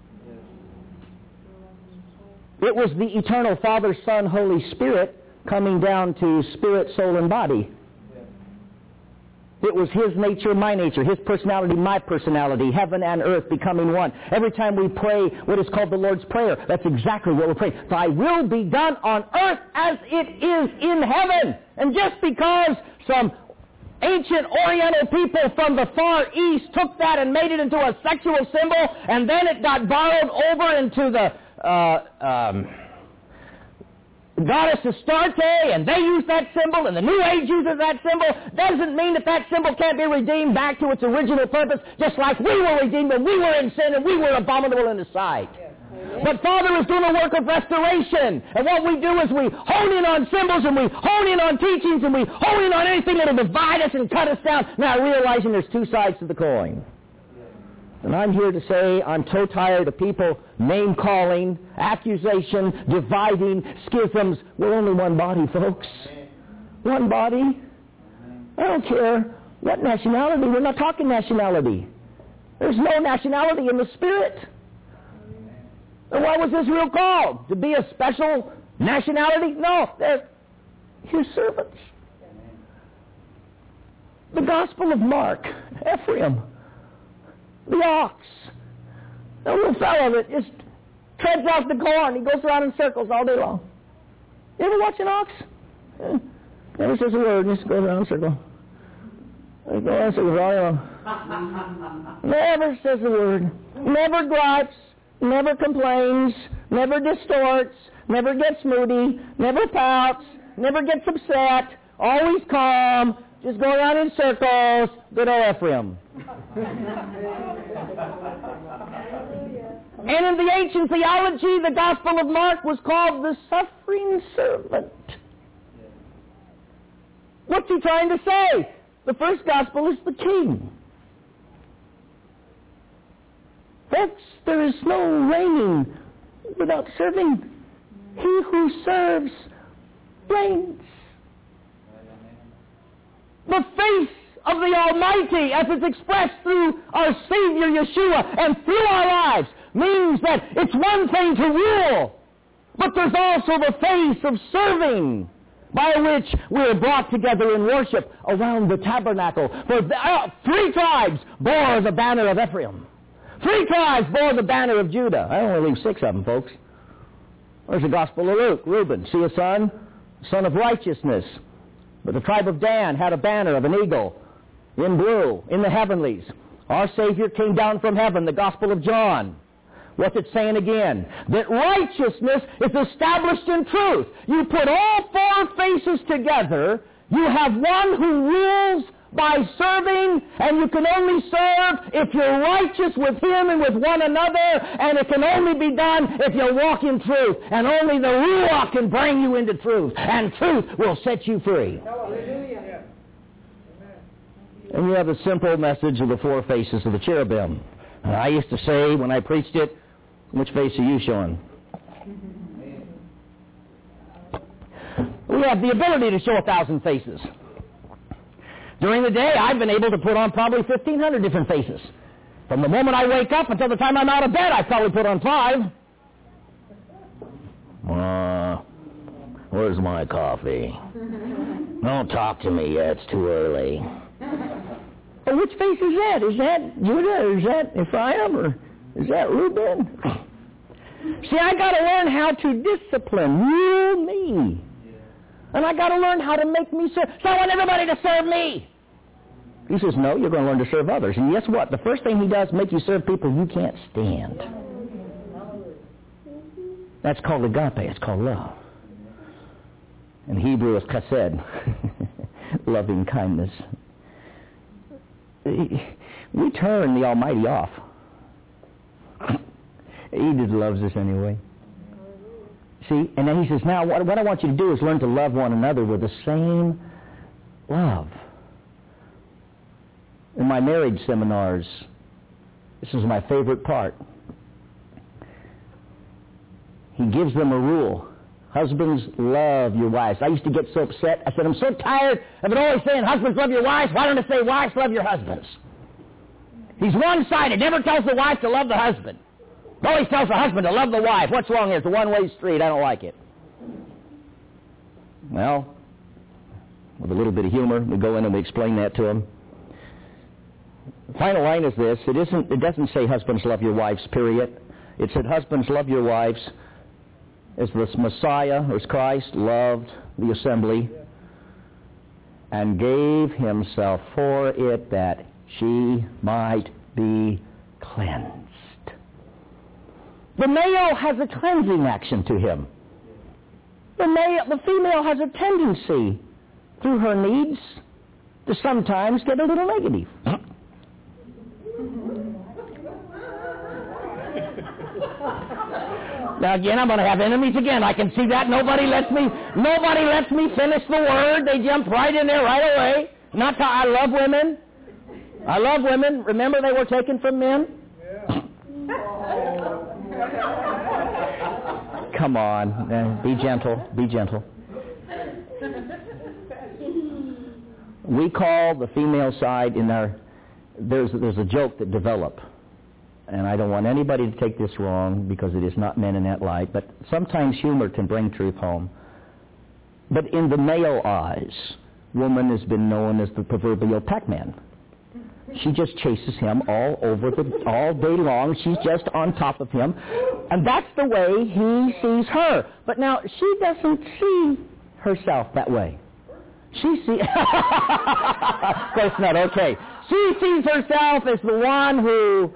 It was the eternal Father, Son, Holy Spirit coming down to spirit, soul, and body. It was his nature, my nature, his personality, my personality, heaven and earth becoming one. Every time we pray what is called the Lord's Prayer, that's exactly what we're praying. Thy will be done on earth as it is in heaven. And just because some ancient Oriental people from the Far East took that and made it into a sexual symbol, and then it got borrowed over into the uh, um, goddess Astarte, and they use that symbol, and the New Age uses that symbol, doesn't mean that that symbol can't be redeemed back to its original purpose, just like we were redeemed when we were in sin and we were abominable in His sight. But Father is doing a work of restoration. And what we do is we hone in on symbols and we hone in on teachings and we hone in on anything that will divide us and cut us down, now realizing there's two sides to the coin. And I'm here to say I'm so tired of people name-calling, accusation, dividing, schisms. We're only one body, folks. One body. I don't care what nationality. We're not talking nationality. There's no nationality in the Spirit. And what was Israel called? To be a special nationality? No, they're His servants. The Gospel of Mark, Ephraim, the ox, the little fellow that just treads out the corn. He goes around in circles all day long. You ever watch an ox? Eh, never says a word. Just goes around in a circle. He goes around in circles all day long. Never says a word. Never gripes. Never complains. Never distorts. Never gets moody. Never pouts. Never gets upset. Always calm. Just go around in circles. Good old Ephraim. And in the ancient theology, the Gospel of Mark was called the suffering servant. What's he trying to say? The first gospel is the king. Folks, there is no reigning without serving. He who serves reigns. The face of the Almighty, as it's expressed through our Savior Yeshua and through our lives, means that it's one thing to rule, but there's also the face of serving, by which we are brought together in worship around the tabernacle. For the, uh, three tribes bore the banner of Ephraim. Three tribes bore the banner of Judah. I only leave six of them, folks. There's the Gospel of Luke. Reuben, see a son? Son of righteousness. But the tribe of Dan had a banner of an eagle in blue, in the heavenlies. Our Savior came down from heaven, the Gospel of John. What's it saying again? That righteousness is established in truth. You put all four faces together, you have one who rules by serving, and you can only serve if you're righteous with Him and with one another, and it can only be done if you walk in truth, and only the Ruach can bring you into truth, and truth will set you free. Hallelujah. And you have the simple message of the four faces of the cherubim. And I used to say when I preached it, which face are you showing? We have the ability to show a thousand faces. During the day, I've been able to put on probably fifteen hundred different faces. From the moment I wake up until the time I'm out of bed, I've probably put on five. Uh, where's my coffee? Don't talk to me yet. It's too early. Oh, which face is that? Is that Judah or is that Ephraim or is that Reuben? See, I got to learn how to discipline, rule me. And I got to learn how to make me serve. So I want everybody to serve me. He says, no, you're going to learn to serve others. And guess what? The first thing he does is make you serve people you can't stand. That's called agape. It's called love. In Hebrew, it's chesed, loving kindness. We turn the Almighty off. He just loves us anyway. See, and then he says, now what, what I want you to do is learn to love one another with the same love. In my marriage seminars, this is my favorite part. He gives them a rule. Husbands, love your wives. I used to get so upset. I said, I'm so tired of it always saying, husbands, love your wives. Why don't it say, wives, love your husbands? He's one-sided. Never tells the wife to love the husband. Always tells the husband to love the wife. What's wrong here? It's a one-way street. I don't like it. Well, with a little bit of humor, we go in and we explain that to him. The final line is this. It isn't. It doesn't say husbands love your wives, period. It said husbands love your wives as the Messiah, as Christ, loved the assembly and gave himself for it that she might be cleansed. The male has a cleansing action to him. The male, the female has a tendency through her needs to sometimes get a little negative. Now again, I'm going to have enemies again. I can see that. Nobody lets me, nobody lets me finish the word. They jump right in there right away. Not to, I love women. I love women. Remember they were taken from men? Yeah. Come on. Uh, be gentle. Be gentle. We call the female side in our, there's, there's a joke that developed. And I don't want anybody to take this wrong because it is not meant in that light. But sometimes humor can bring truth home. But in the male eyes, woman has been known as the proverbial Pac-Man. She just chases him all over the, all day long. She's just on top of him. And that's the way he sees her. But now, she doesn't see herself that way. She sees... Of course not, okay. She sees herself as the one who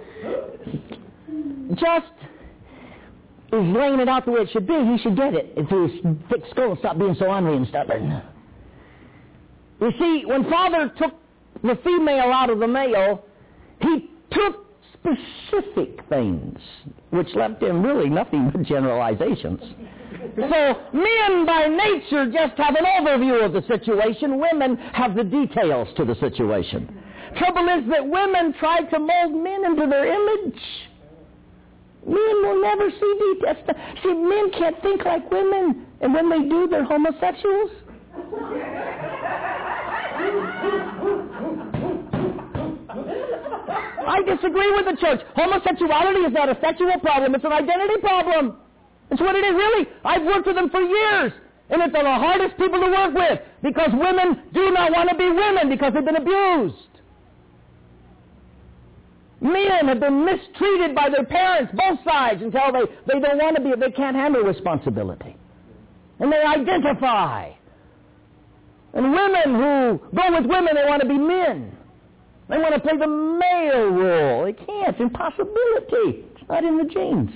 just is laying it out the way it should be. He should get it. If his thick skull stop being so ornery and stubborn. You see, when Father took the female out of the male, he took specific things, which left him really nothing but generalizations. So men by nature just have an overview of the situation. Women have the details to the situation. Trouble is that women try to mold men into their image. Men will never see details. See, men can't think like women, and when they do, they're homosexuals. I disagree with the church. Homosexuality is not a sexual problem. It's an identity problem. It's what it is, really. I've worked with them for years. And it's the hardest people to work with because women do not want to be women because they've been abused. Men have been mistreated by their parents, both sides, until they, they don't want to be, they can't handle responsibility. And they identify. And women who go with women, they want to be men. They want to play the male role. They can't. It's impossibility. It's not in the genes.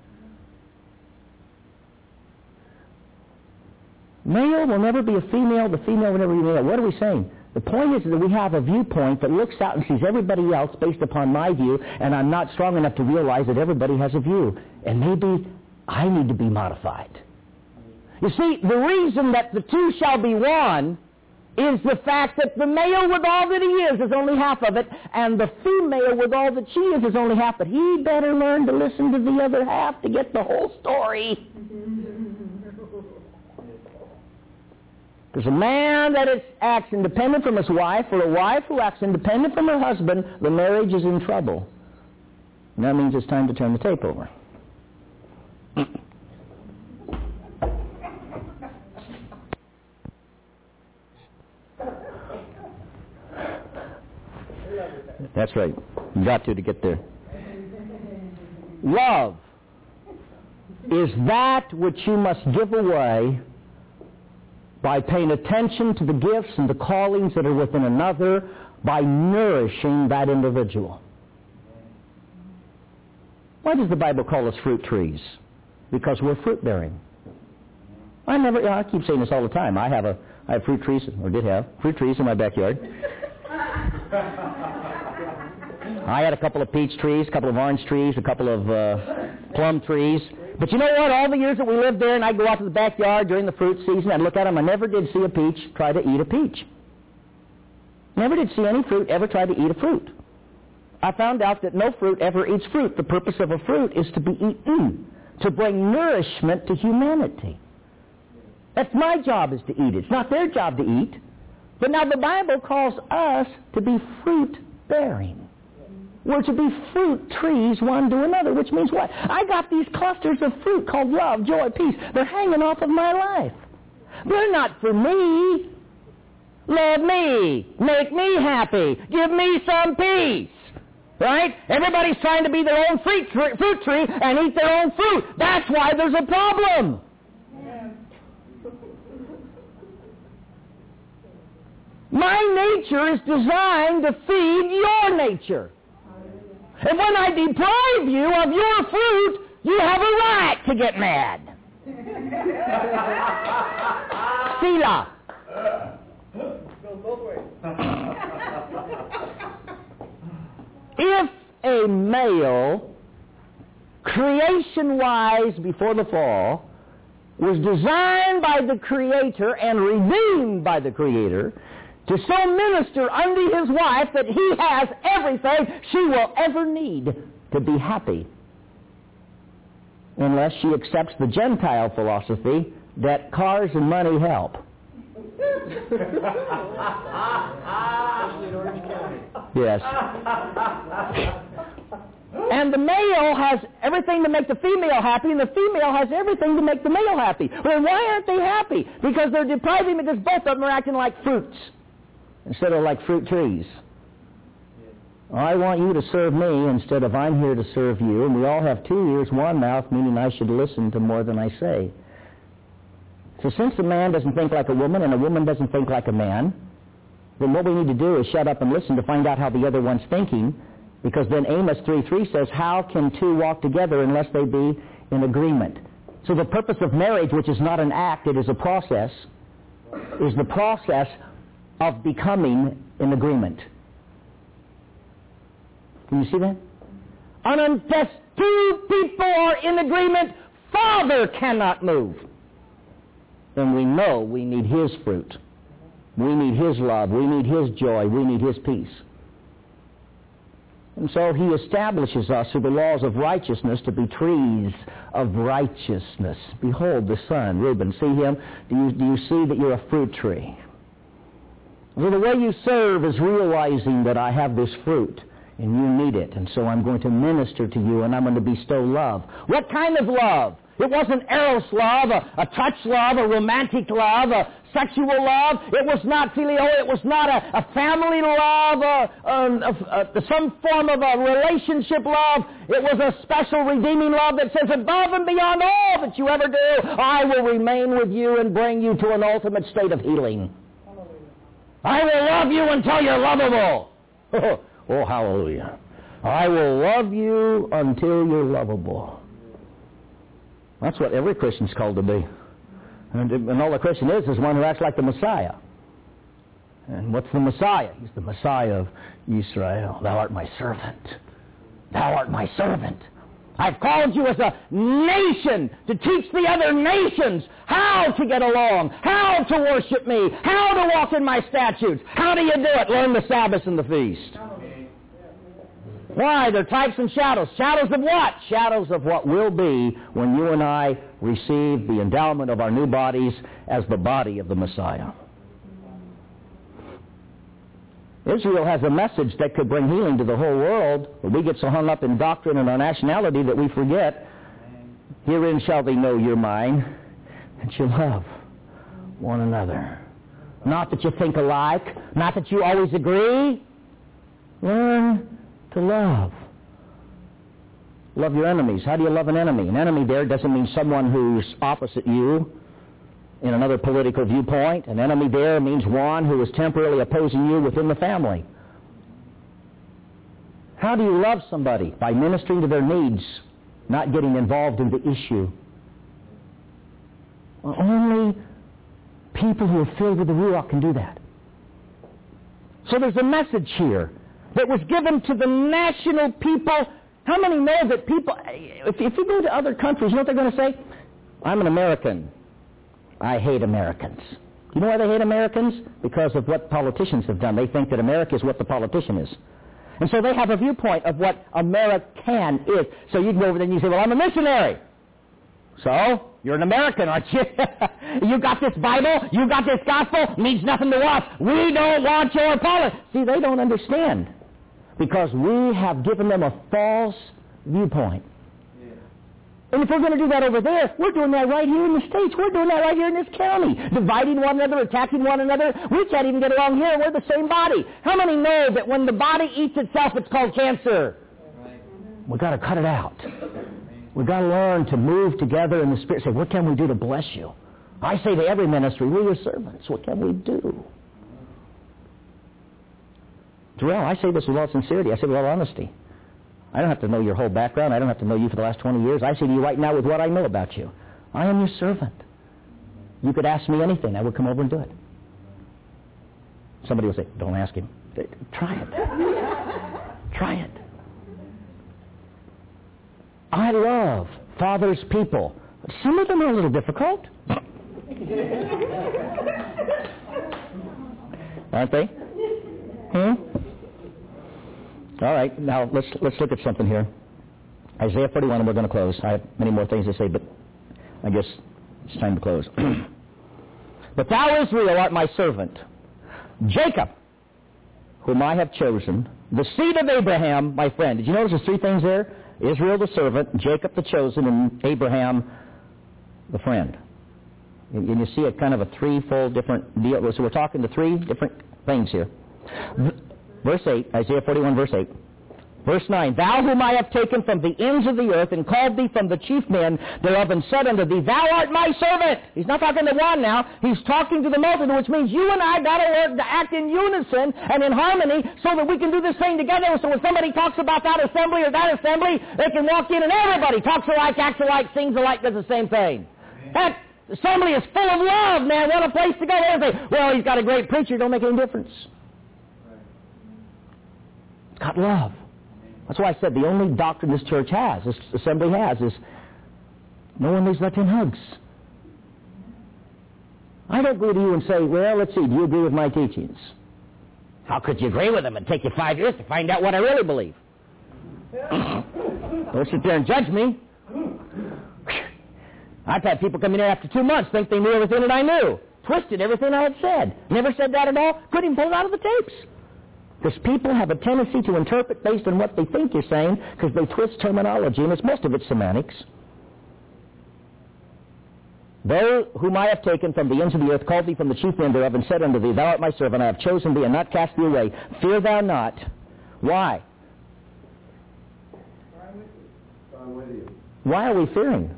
Male will never be a female. The female will never be male. What are we saying? The point is that we have a viewpoint that looks out and sees everybody else based upon my view, and I'm not strong enough to realize that everybody has a view. And maybe I need to be modified. You see, the reason that the two shall be one is the fact that the male with all that he is is only half of it, and the female with all that she is is only half. But he better learn to listen to the other half to get the whole story. There's a man that is, acts independent from his wife, or a wife who acts independent from her husband. The marriage is in trouble. And that means it's time to turn the tape over. That's right. You got to to get there. Love is that which you must give away by paying attention to the gifts and the callings that are within another, by nourishing that individual. Why does the Bible call us fruit trees? Because we're fruit-bearing. I never, you know, I keep saying this all the time. I have a, I have fruit trees, or did have, fruit trees in my backyard. I had a couple of peach trees, a couple of orange trees, a couple of uh, plum trees. But you know what? All the years that we lived there, and I'd go out to the backyard during the fruit season, I'd look at them. I never did see a peach try to eat a peach. Never did see any fruit ever try to eat a fruit. I found out that no fruit ever eats fruit. The purpose of a fruit is to be eaten, to bring nourishment to humanity. That's my job, is to eat it. It's not their job to eat. But now the Bible calls us to be fruit-bearing. We're to be fruit trees one to another, which means what? I got these clusters of fruit called love, joy, peace. They're hanging off of my life. They're not for me. Love me. Make me happy. Give me some peace. Right? Everybody's trying to be their own fruit tree, fruit tree and eat their own fruit. That's why there's a problem. My nature is designed to feed your nature. And when I deprive you of your fruit, you have a right to get mad. Selah. If a male creation-wise before the fall, was designed by the Creator and redeemed by the Creator to so minister unto his wife that he has everything she will ever need to be happy. Unless she accepts the Gentile philosophy that cars and money help. Yes. And the male has everything to make the female happy, and the female has everything to make the male happy. Well, why aren't they happy? Because they're depriving, because both of them are acting like fruits instead of like fruit trees. I want you to serve me instead of I'm here to serve you, and we all have two ears, one mouth, meaning I should listen to more than I say. So since a man doesn't think like a woman and a woman doesn't think like a man, then what we need to do is shut up and listen to find out how the other one's thinking, because then Amos three three says, how can two walk together unless they be in agreement? So the purpose of marriage, which is not an act, it is a process, is the process of becoming in agreement. Can you see that? And unless two people are in agreement, Father cannot move. Then we know we need His fruit. We need His love. We need His joy. We need His peace. And so He establishes us through the laws of righteousness to be trees of righteousness. Behold the Son. Reuben, see him? Do you, do you see that you're a fruit tree? So the way you serve is realizing that I have this fruit and you need it, and so I'm going to minister to you and I'm going to bestow love. What kind of love? It wasn't eros love, a, a touch love, a romantic love, a sexual love. It was not filio. It was not a, a family love, a, a, a, some form of a relationship love. It was a special redeeming love that says, above and beyond all that you ever do, I will remain with you and bring you to an ultimate state of healing. I will love you until you're lovable. Oh, hallelujah. I will love you until you're lovable. That's what every Christian's called to be. And, and all the Christian is is one who acts like the Messiah. And what's the Messiah? He's the Messiah of Israel. Thou art my servant. Thou art my servant. I've called you as a nation to teach the other nations how to get along, how to worship me, how to walk in my statutes. How do you do it? Learn the Sabbath and the feast. Why? They're types and shadows. Shadows of what? Shadows of what will be when you and I receive the endowment of our new bodies as the body of the Messiah. Israel has a message that could bring healing to the whole world, but we get so hung up in doctrine and our nationality that we forget, herein shall they know you're mine, that you love one another. Not that you think alike, not that you always agree. Learn to love. Love your enemies. How do you love an enemy? An enemy there doesn't mean someone who's opposite you in another political viewpoint. An enemy there means one who is temporarily opposing you within the family. How do you love somebody? By ministering to their needs, not getting involved in the issue. Well, only people who are filled with the Ruach can do that. So there's a message here that was given to the national people. How many know that people, if, if you go to other countries, you know what they're going to say? I'm an American. I hate Americans. You know why they hate Americans? Because of what politicians have done. They think that America is what the politician is. And so they have a viewpoint of what American is. So you can go over there and you say, well, I'm a missionary. So, you're an American, aren't you? You got this Bible, you got this gospel, means nothing to us. We don't want your politics. See, they don't understand. Because we have given them a false viewpoint. Yeah. And if we're going to do that over there, we're doing that right here in the States. We're doing that right here in this county. Dividing one another, attacking one another. We can't even get along here. We're the same body. How many know that when the body eats itself, it's called cancer? Right. We've got to cut it out. We've got to learn to move together in the Spirit. Say, what can we do to bless you? I say to every ministry, we're your servants. What can we do? Terrell, I say this with all sincerity. I say with all honesty. I don't have to know your whole background. I don't have to know you for the last twenty years. I say to you right now with what I know about you. I am your servant. You could ask me anything. I would come over and do it. Somebody will say, don't ask him. Try it. Try it. I love Father's people. Some of them are a little difficult. Aren't they? Hmm? All right, now let's let's look at something here. Isaiah forty-one, and we're going to close. I have many more things to say, but I guess it's time to close. But thou, Israel, art my servant. Jacob, whom I have chosen, the seed of Abraham, my friend. Did you notice there's three things there? Israel, the servant, Jacob, the chosen, and Abraham, the friend. And you see a kind of a threefold different deal. So we're talking to three different things here. Verse eight, Isaiah forty-one, verse eight. Verse nine, thou whom I have taken from the ends of the earth and called thee from the chief men thereof and said unto thee, thou art my servant. He's not talking to one now. He's talking to the multitude, which means you and I got to work to act in unison and in harmony so that we can do this thing together. So when somebody talks about that assembly or that assembly, they can walk in and everybody talks alike, acts alike, sings alike, does the same thing. That assembly is full of love, man. What a place to go. They say, well, he's got a great preacher. Don't make any difference. It's got love. That's why I said the only doctrine this church has, this assembly has, is no one leaves left in hugs. I don't go to you and say, well, let's see, do you agree with my teachings? How could you agree with them? It'd take you five years to find out what I really believe. Don't sit there and judge me. I've had people come in here after two months think they knew everything that I knew. Twisted everything I had said. Never said that at all. Couldn't even pull it out of the tapes. Because people have a tendency to interpret based on what they think you're saying because they twist terminology, and it's most of it's semantics. Thou whom I have taken from the ends of the earth, called thee from the chief men thereof, and said unto thee, thou art my servant, I have chosen thee, and not cast thee away. Fear thou not. Why? Why are we fearing?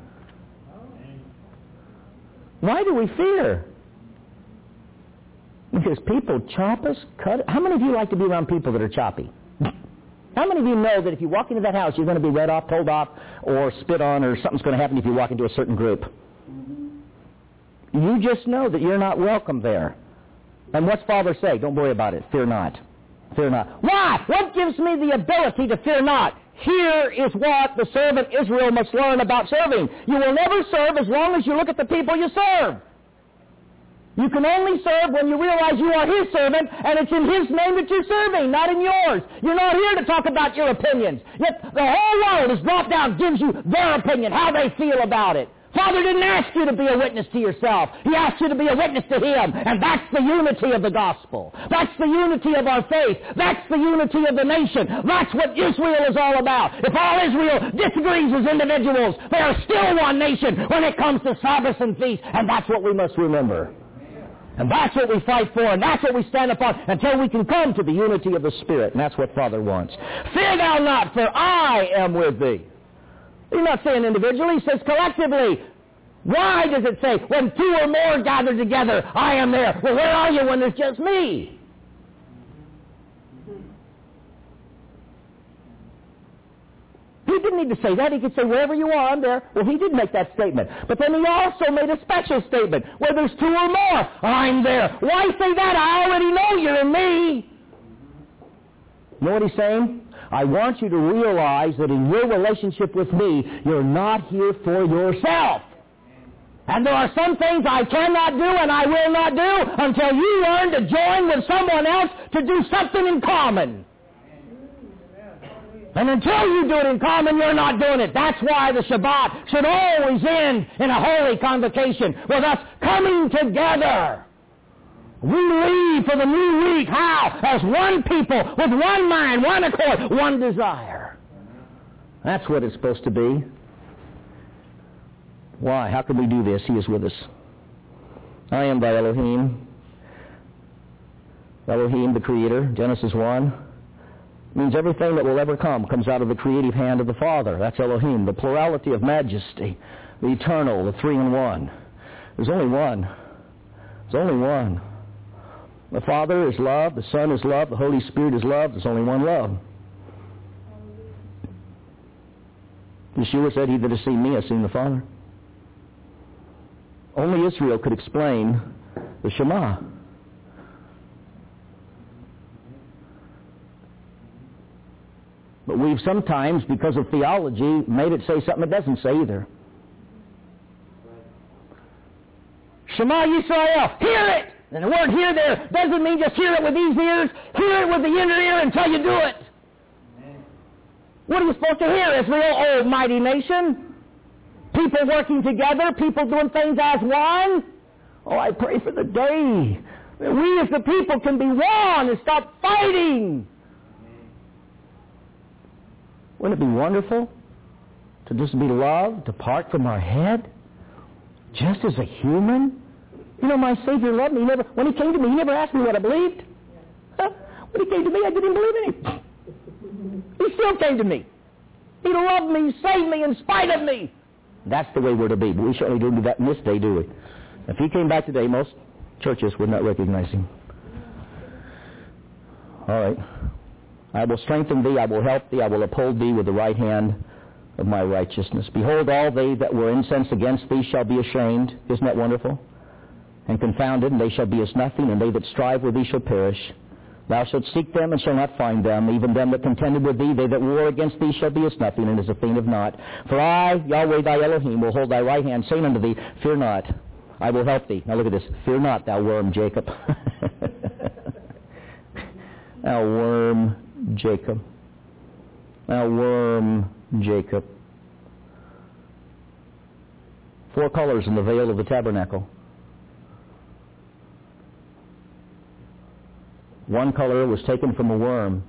Why do we fear? Because people chop us, cut us. How many of you like to be around people that are choppy? How many of you know that if you walk into that house, you're going to be read off, told off, or spit on, or something's going to happen if you walk into a certain group? You just know that you're not welcome there. And what's Father say? Don't worry about it. Fear not. Fear not. Why? What gives me the ability to fear not? Here is what the servant Israel must learn about serving. You will never serve as long as you look at the people you serve. You can only serve when you realize you are His servant, and it's in His name that you're serving, not in yours. You're not here to talk about your opinions. Yet the whole world is brought down, gives you their opinion, how they feel about it. Father didn't ask you to be a witness to yourself. He asked you to be a witness to Him, and that's the unity of the gospel. That's the unity of our faith. That's the unity of the nation. That's what Israel is all about. If all Israel disagrees as individuals, they are still one nation when it comes to Sabbaths and feasts, and that's what we must remember. And that's what we fight for, and that's what we stand upon until we can come to the unity of the Spirit, and that's what Father wants. Fear thou not, for I am with thee. He's not saying individually, he says collectively. Why does it say, when two or more gather together, I am there? Well, where are you when there's just me? He didn't need to say that. He could say, wherever you are, I'm there. Well, he did make that statement. But then he also made a special statement. Where there's two or more, I'm there. Why say that? I already know you're in me. You know what he's saying? I want you to realize that in your relationship with me, you're not here for yourself. And there are some things I cannot do and I will not do until you learn to join with someone else to do something in common. And until you do it in common, you're not doing it. That's why the Shabbat should always end in a holy convocation with us coming together. We leave for the new week. How? As one people, with one mind, one accord, one desire. That's what it's supposed to be. Why? How can we do this? He is with us. I am thy Elohim. Elohim, the Creator, Genesis one. Means everything that will ever come comes out of the creative hand of the Father. That's Elohim, the plurality of majesty, the eternal, the three in one. There's only one. There's only one. The Father is love, the Son is love, the Holy Spirit is love. There's only one love. Yeshua said, he that has seen me has seen the Father. Only Israel could explain the Shema. But we've sometimes, because of theology, made it say something it doesn't say either. Shema Yisrael, hear it! And the word hear there doesn't mean just hear it with these ears. Hear it with the inner ear until you do it. What are you supposed to hear, Israel, oh mighty nation? People working together, people doing things as one. Oh, I pray for the day that we as the people can be one and stop fighting. Wouldn't it be wonderful to just be loved, to part from our head, just as a human? You know, my Savior loved me. He never, when He came to me, He never asked me what I believed. Huh? When He came to me, I didn't believe in Him. He still came to me. He loved me, saved me in spite of me. That's the way we're to be. But we certainly don't do that in this day, do we? If He came back today, most churches would not recognize Him. All right. I will strengthen thee, I will help thee, I will uphold thee with the right hand of my righteousness. Behold, all they that were incensed against thee shall be ashamed. Isn't that wonderful? And confounded, and they shall be as nothing, and they that strive with thee shall perish. Thou shalt seek them, and shalt not find them. Even them that contended with thee, they that war against thee shall be as nothing, and as a thing of naught. For I, Yahweh thy Elohim, will hold thy right hand, saying unto thee, fear not, I will help thee. Now look at this. Fear not, thou worm Jacob. Thou worm Jacob. Thou worm Jacob. Four colors in the veil of the tabernacle. One color was taken from a worm,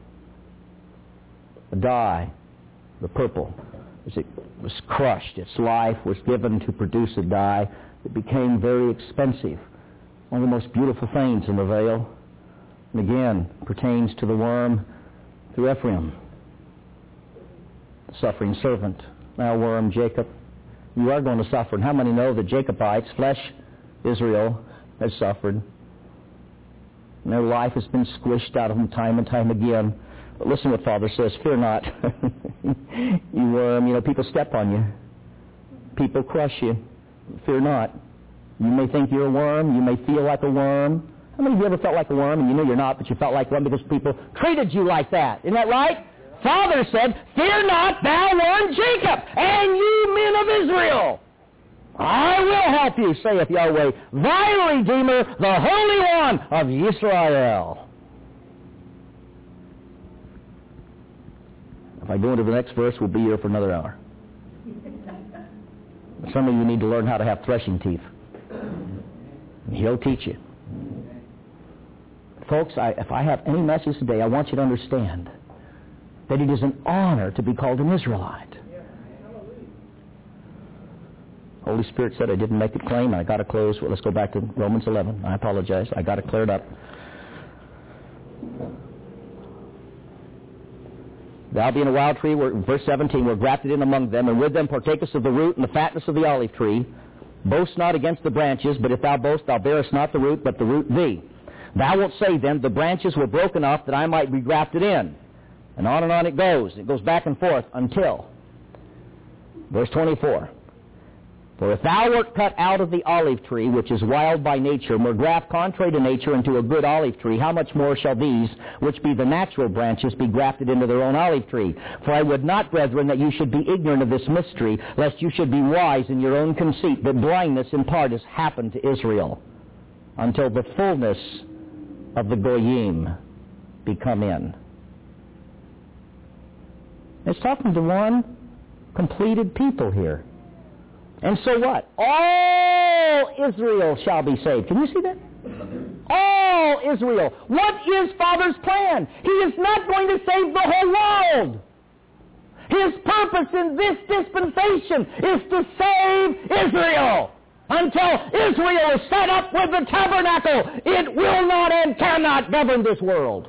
a dye, the purple. As it was crushed, its life was given to produce a dye. It became very expensive. One of the most beautiful things in the veil. And again, pertains to the worm through Ephraim, the suffering servant. Now, worm Jacob, you are going to suffer. And how many know that Jacobites, flesh Israel, has suffered? And their life has been squished out of them time and time again. But listen to what Father says, fear not. You worm, you know, people step on you. People crush you. Fear not. You may think you're a worm. You may feel like a worm. How many of you ever felt like a worm and you know you're not, but you felt like one because people treated you like that? Isn't that right? Father said, fear not, thou worm Jacob, and you men of Israel. I will help you, saith Yahweh, thy Redeemer, the Holy One of Israel. If I go into the next verse, we'll be here for another hour. Some of you need to learn how to have threshing teeth. He'll teach you. Folks, I, if I have any message today, I want you to understand that it is an honor to be called an Israelite. Holy Spirit said I didn't make it plain, and I got to close. Well, let's go back to Romans eleven. I apologize. I got to clear it up. Thou being a wild tree, we're, verse seventeen, we're grafted in among them, and with them partakest of the root and the fatness of the olive tree. Boast not against the branches, but if thou boast, thou bearest not the root, but the root thee. Thou wilt say then, the branches were broken off that I might be grafted in. And on and on it goes. It goes back and forth until. Verse twenty-four. For if thou wert cut out of the olive tree, which is wild by nature, and were graft contrary to nature into a good olive tree, how much more shall these, which be the natural branches, be grafted into their own olive tree? For I would not, brethren, that you should be ignorant of this mystery, lest you should be wise in your own conceit, that blindness in part has happened to Israel, until the fullness of the Goyim be come in. It's talking to one completed people here. And so what? All Israel shall be saved. Can you see that? All Israel. What is Father's plan? He is not going to save the whole world. His purpose in this dispensation is to save Israel. Until Israel is set up with the tabernacle, it will not and cannot govern this world.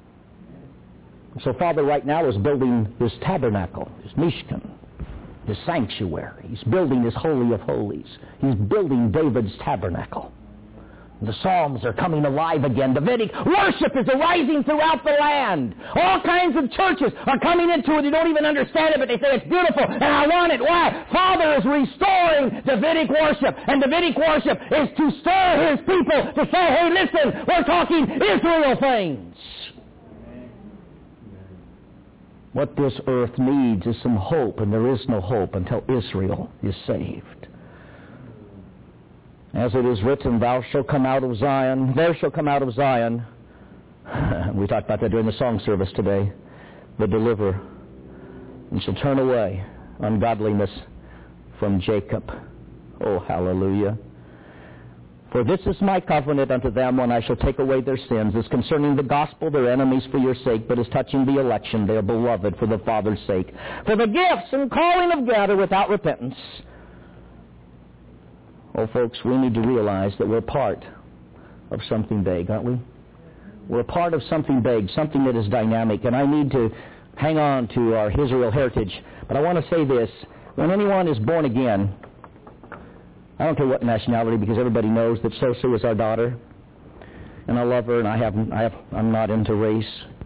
So Father right now is building his tabernacle, his Mishkan, his sanctuary. He's building his Holy of Holies. He's building David's tabernacle. The Psalms are coming alive again. Davidic worship is arising throughout the land. All kinds of churches are coming into it. You don't even understand it, but they say it's beautiful, and I want it. Why? Father is restoring Davidic worship, and Davidic worship is to stir his people to say, hey, listen, we're talking Israel things. What this earth needs is some hope, and there is no hope until Israel is saved. As it is written, thou shalt come out of Zion, there shall come out of Zion. We talked about that during the song service today. The deliverer, and shall turn away ungodliness from Jacob. Oh, hallelujah. For this is my covenant unto them when I shall take away their sins. As concerning the gospel, they're enemies for your sake, but as touching the election, they are beloved for the Father's sake. For the gifts and calling of God are without repentance. Oh, folks, we need to realize that we're part of something big, aren't we? We're part of something big, something that is dynamic, and I need to hang on to our Israel heritage. But I want to say this. When anyone is born again, I don't care what nationality, because everybody knows that Sosu is our daughter, and I love her, and I have, I have, I'm not into race.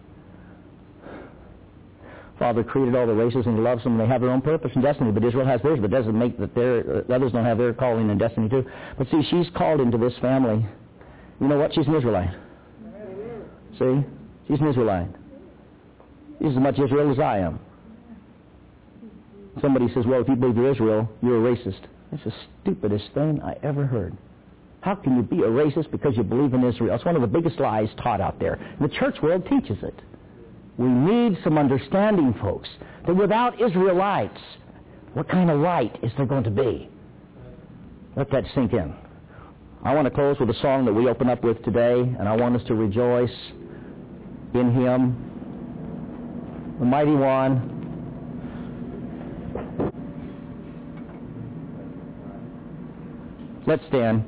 Father created all the races, and He loves them, and they have their own purpose and destiny. But Israel has theirs, but doesn't make that their uh, others don't have their calling and destiny too. But see, she's called into this family. You know what? She's an Israelite. See, she's an Israelite. She's as much Israel as I am. Somebody says, "Well, if you believe you're Israel, you're a racist." It's the stupidest thing I ever heard. How can you be a racist because you believe in Israel? It's one of the biggest lies taught out there. And the church world teaches it. We need some understanding, folks, that without Israelites, what kind of light is there going to be? Let that sink in. I want to close with a song that we open up with today, and I want us to rejoice in Him, the Mighty One. Let's stand.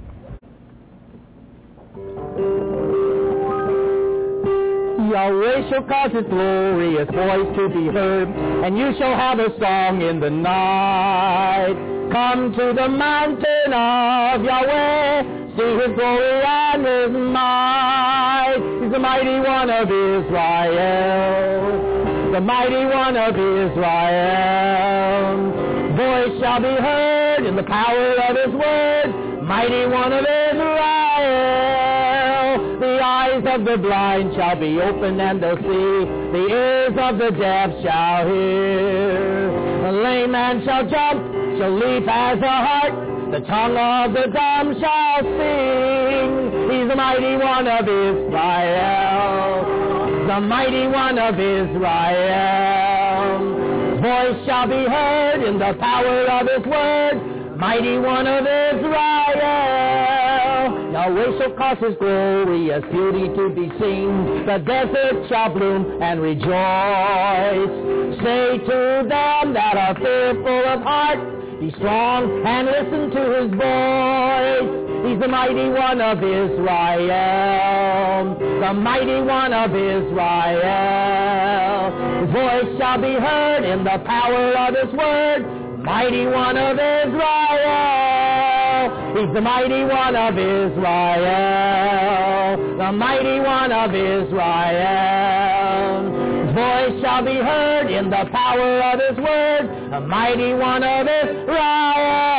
Yahweh shall cause His glorious voice to be heard, and you shall have a song in the night. Come to the mountain of Yahweh, see His glory and His might. He's the mighty one of Israel, the mighty one of Israel. Voice shall be heard in the power of His word, mighty one of Israel. The eyes of the blind shall be opened and they'll see, the ears of the deaf shall hear. The lame man shall jump, shall leap as a hart, the tongue of the dumb shall sing. He's the mighty one of Israel, the mighty one of Israel. Voice shall be heard in the power of His word, mighty one of Israel. Yahweh shall cause His glorious beauty to be seen. The desert shall bloom and rejoice. Say to them that are fearful of heart, be strong and listen to His voice. He's the mighty one of Israel, the mighty one of Israel. His voice shall be heard in the power of His word, mighty one of Israel. He's the mighty one of Israel, the mighty one of Israel. His voice shall be heard in the power of His word, the mighty one of Israel.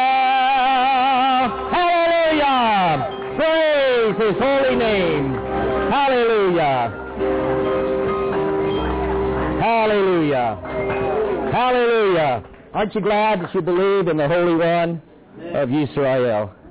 Hallelujah! Praise His holy name. Hallelujah! Hallelujah! Hallelujah! Aren't you glad that you believe in the Holy One of Israel?